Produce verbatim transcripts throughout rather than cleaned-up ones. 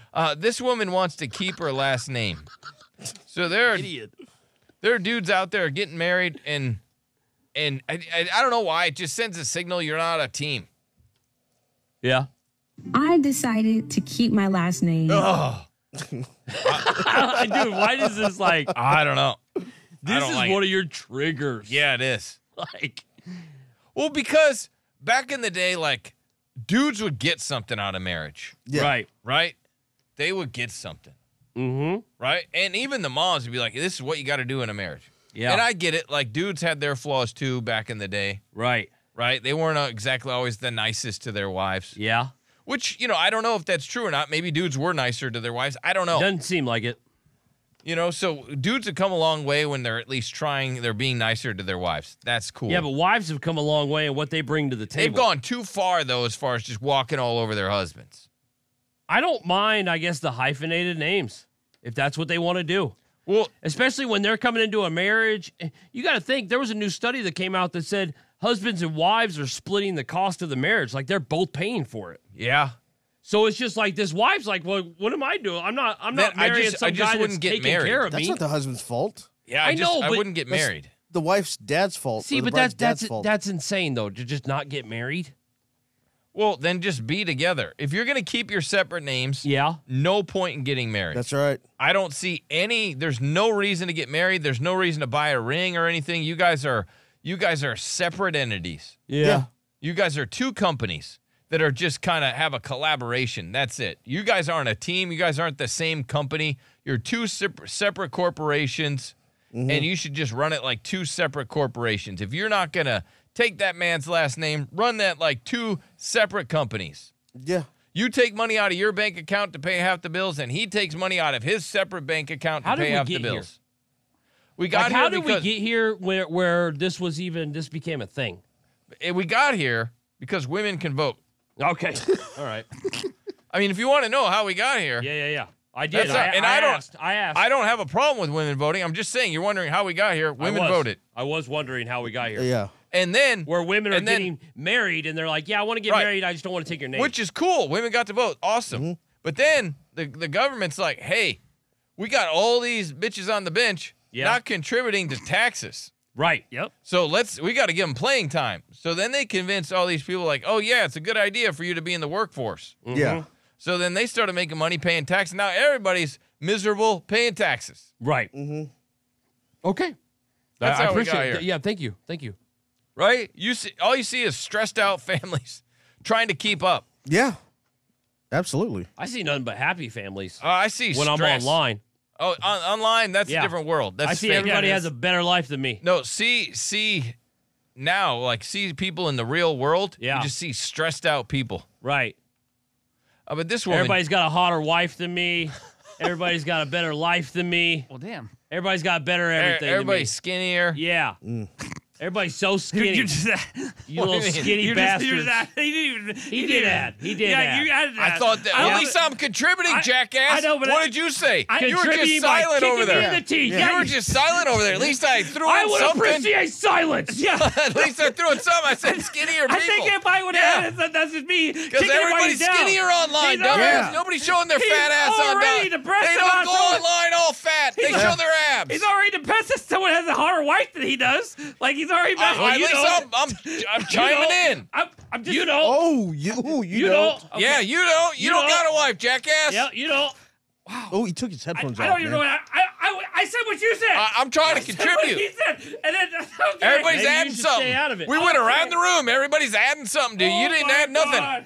Uh, this woman wants to keep her last name. So there are, Idiot. there are dudes out there getting married, and and I, I, I don't know why. It just sends a signal you're not a team. Yeah. I decided to keep my last name. Oh, Dude, why does this like... I don't know. This don't is like one it. of your triggers. Yeah, it is. Like... Well, because back in the day, like, dudes would get something out of marriage. Yeah. Right. Right? They would get something. Mm-hmm. Right? And even the moms would be like, this is what you got to do in a marriage. Yeah. And I get it. Like, dudes had their flaws, too, back in the day. Right. Right? They weren't uh, exactly always the nicest to their wives. Yeah. Which, you know, I don't know if that's true or not. Maybe dudes were nicer to their wives. I don't know. Doesn't seem like it. You know, so dudes have come a long way when they're at least trying, they're being nicer to their wives. That's cool. Yeah, but wives have come a long way in what they bring to the table. They've gone too far, though, as far as just walking all over their husbands. I don't mind, I guess, the hyphenated names, if that's what they want to do. Well, Especially when they're coming into a marriage. You got to think, there was a new study that came out that said husbands and wives are splitting the cost of the marriage. Like, they're both paying for it. yeah. So it's just like, this wife's like, well, what am I doing? I'm not I'm not Then I marrying just- some I just guy that's wouldn't get taking married. care of That's me. not the husband's fault. Yeah, I, I just, know, I but wouldn't get that's- married. The wife's dad's fault. See, or the but bride's that's that's dad's fault. that's insane, though, to just not get married. Well, then just be together. If you're going to keep your separate names, Yeah. no point in getting married. That's right. I don't see any, there's no reason to get married. There's no reason to buy a ring or anything. You guys are, you guys are separate entities. Yeah. You guys are two companies that are just kind of have a collaboration. That's it. You guys aren't a team. You guys aren't the same company. You're two sep- separate corporations, Mm-hmm. and you should just run it like two separate corporations. If you're not going to take that man's last name, run that like two separate companies. Yeah. You take money out of your bank account to pay half the bills, and he takes money out of his separate bank account to How did pay we half the get here? bills. We got Like, here how did because we get here where where this was even this became a thing? eh, we got here because women can vote. Okay. All right. I mean, if you want to know how we got here, Yeah, yeah, yeah. I did. That's I, not- and I, I don't- asked. I asked. I don't have a problem with women voting. I'm just saying, you're wondering how we got here. I Women was. voted. I was wondering how we got here. Yeah. And then, Where women are And then- getting married and they're like, yeah, I want to get Right. married. I just don't want to take your name. which is cool. Women got to vote. Awesome. Mm-hmm. But then the, the government's like, hey, we got all these bitches on the bench Yeah. not contributing to taxes. right. Yep. So let's, we got to give them playing time. So then they convince all these people like, oh yeah, it's a good idea for you to be in the workforce. Yeah. So then they started making money paying taxes. Now everybody's miserable paying taxes. Right. Mm-hmm. Okay. That's I, I how we appreciate got it. here. Yeah. Thank you. Thank you. Right? You see, all you see is stressed out families trying to keep up. Yeah. Absolutely. I see nothing but happy families Uh, I see when stress. I'm online. Oh, on, online, that's Yeah. a different world. That's I see fake. everybody Yeah, it has is. a better life than me. No, see, see, now, like, see people in the real world. Yeah. You just see stressed out people. Right. Uh, but this woman, Everybody's got a hotter wife than me. Everybody's got a better life than me. Well, damn. Everybody's got better e- everything. everybody's than skinnier. me. Yeah. Everybody's so skinny. You just, You What do little you mean? skinny you just, bastards. you just add- he didn't even. He did add. He did Yeah, add. you added that. I thought that. I At don't- least I'm contributing, I- jackass. I know, but what I- did you say? I- you were Contributing just by silent kicking over me there. in the teeth. You Yeah, were you- just silent over there. At least I threw I in would something. appreciate silence. Yeah. At least I threw in something. I said skinnier people. I think if I would Yeah. have added that, that's just me. Because everybody's skinnier online, He's dumbass. already- Nobody's showing their He's fat ass on already dog. depressed They don't about go someone- online all fat. They He's- show their abs. He's already depressed that someone has a hotter wife than he does. Like, he's already been. Uh, well, at you least know, I'm, I'm, I'm you chiming know, in. I'm, I'm just. You know. Oh, you, ooh, you, You don't. know. Yeah, you don't. You, You don't know- got a wife, jackass. Yeah, you know. Oh, he took his I, headphones I off. don't even know man. what I, I, I, I said what you said. I, I'm trying to I said what contribute. he said, and then okay. Everybody's Maybe you adding should something. stay out of it. We went Okay. around the room. Everybody's adding something, dude. you Oh didn't my add nothing. God.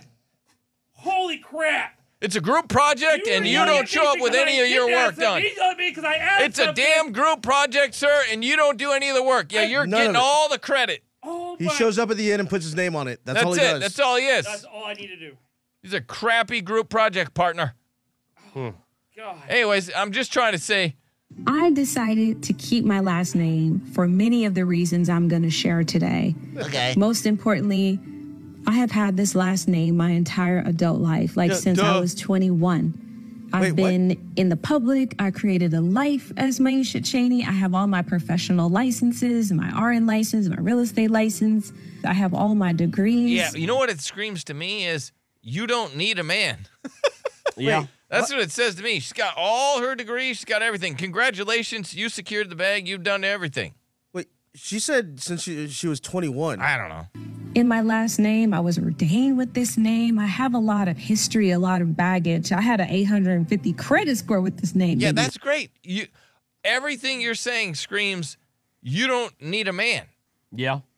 Holy crap! It's a group project, and you really don't think show up with because any I of your did add work something, done. He's on me because I added It's a something. damn group project, sir, and you don't do any of the work. Yeah, you're None of getting it. all the credit. Oh He my- shows up at the end and puts his name on it. That's, That's all he it. does. That's all he is. That's all I need to do. He's a crappy group project partner. God. Anyways, I'm just trying to say, I decided to keep my last name for many of the reasons I'm going to share today. Okay. Most importantly, I have had this last name my entire adult life, like Yeah, since duh. I was twenty-one. I've Wait, what? been in the public. I created a life as Maisha Cheney. I have all my professional licenses, my R N license, my real estate license. I have all my degrees. yeah, you know what it screams to me is you don't need a man. Yeah. That's what? what it says to me. She's got all her degrees. She's got everything. Congratulations. You secured the bag. You've done everything. Wait, she said since she she was twenty-one. I don't know. In my last name, I was ordained with this name. I have a lot of history, a lot of baggage. I had an eight hundred fifty credit score with this name. Yeah, baby. that's great. You, everything you're saying screams, you don't need a man. Yeah.